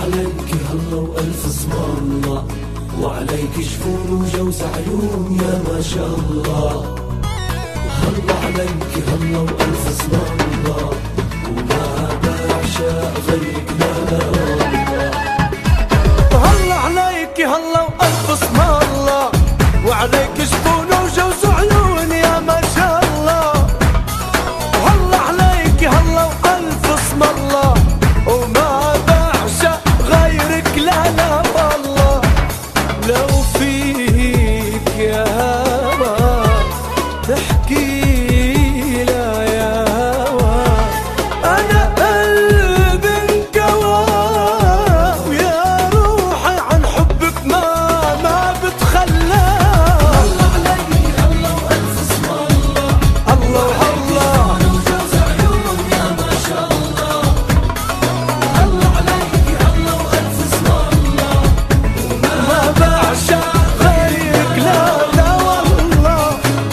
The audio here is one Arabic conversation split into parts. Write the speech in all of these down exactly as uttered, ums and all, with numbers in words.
عليك هلا وألف اسم الله، وعليك جفون وجوز عيون يا ما شاء الله. هلا عليك هلا وألف اسم الله، وما بعشق غيرك لا لا والله. هلا عليك هلا وألف اسم الله، وعليك جفون وجوز عيون يا ما شاء الله. هلا عليك هلا وألف اسم الله، وما بعشق غيرك لا لا والله. لو فيك يا هوا تحكي لا يا هوا، أنا قلبي انكوى، ويا روحي عن حبك ما ما بتخلى. هلا عليك هلا وألف اسم الله، الله الله وجوز عيون يا ما شاء الله. هلا عليك هلا وألف اسم الله، ما بعشق غيرك لا لا والله.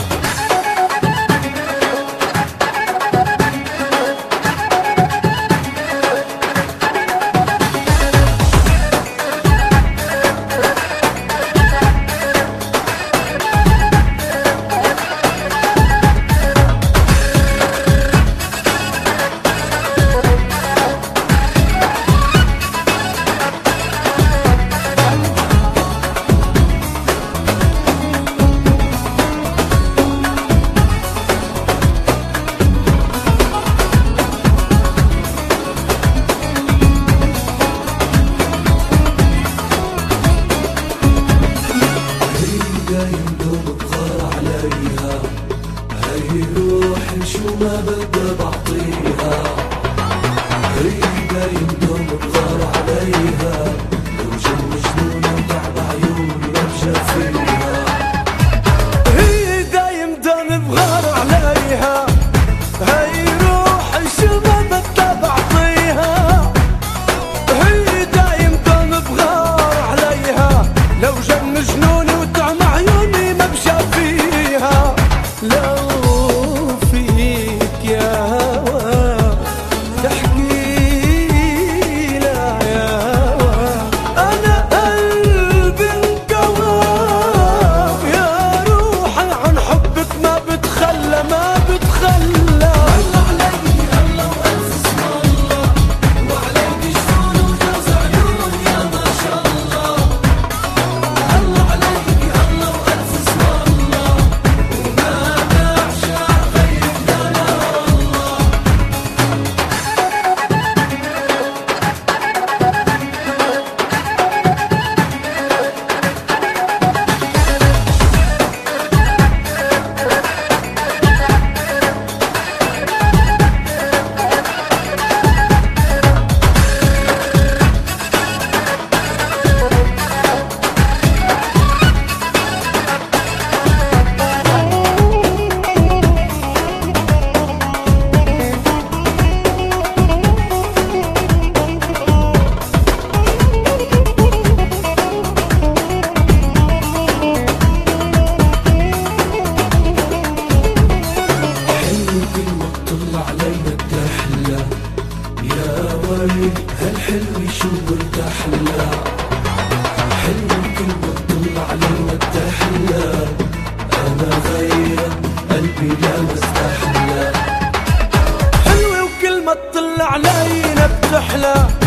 يندوم بغار عليها، هي روحي شو ما بدي بعطيها. هيدا يندوم بغار عليها، لو جن مجنونة وتعب عيوني ما بجافيها. هي دايم دم بغار عليها، هي روحي شو ما بدي بعطيها. هي دايم دم بغار عليها، لو جن مجنوني وطعم عيوني ما بشافيها. لو فيك يا هوا تحكي لا يا هوا، أنا قلبي انكوى، يا روحي عن حبك ما بتخلى ما بتخلى. هلا عليك هلا وألف اسم الله، وعليك جفون وجوز عيون يا ما شاء الله. هلا عليك هلا وألف اسم الله، وما بعشق غيرك لا لا والله. حلو كل ما تطل علينا بتحلى، يا ويلي هالحلو شو بتحلى. حلو كل ما تطل علينا بتحلى، أنا غيرك قلبي لا مستحلى. حلوة وكل ما تطل علينا بتحلى،